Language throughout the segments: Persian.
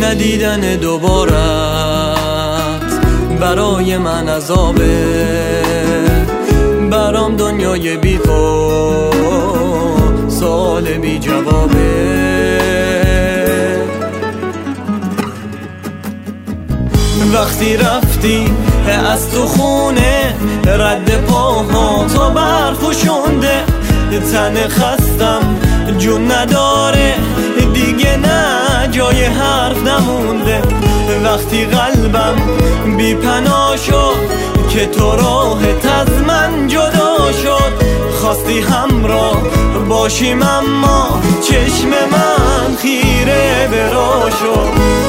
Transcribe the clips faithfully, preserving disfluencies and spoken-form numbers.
ندیدن دوبارت برای من عذابه، برام دنیای بی تو سوال بی جوابه. وقتی رفتی از تو خونه رد پاها تا برخوشونده، تن خستم جون نداره دیگه، نه جای حرف نمونده. وقتی قلبم بی پناه شد که تو راهت از من جدا شد، خواستی همراه باشیم اما چشم من خیره به راه شد.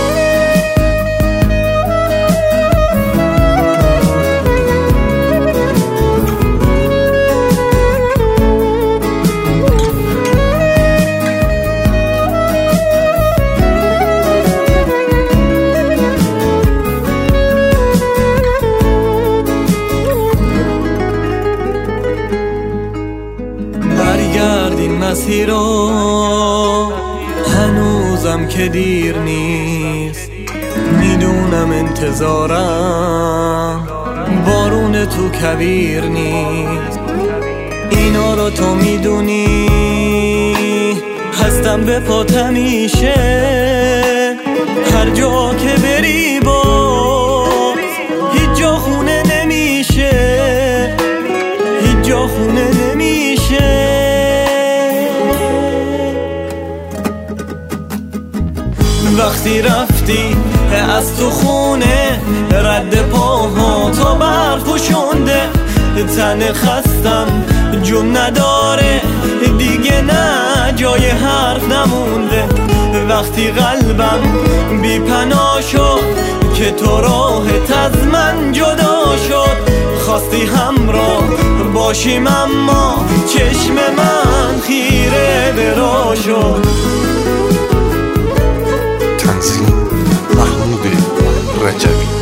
برگردین مسیرها هنوزم که دیر نیست، میدونم انتظارم بارون تو کویر نیست. اینا رو تو میدونی هستم به پات همیشه، هر جا که بری باز هیچ جا خونه نمیشه، هیچ جا خونه نمیشه. وقتی رفتی از تو خونه رد پاها تا برخوشونده، تن خستم جون نداره دیگه، نه جای حرف نمونده. وقتی قلبم بی پناه شد که تو راهت از من جدا شد، خواستی همراه باشیم اما چشم من خیره به راه شد. تنظیم محمود رجبی.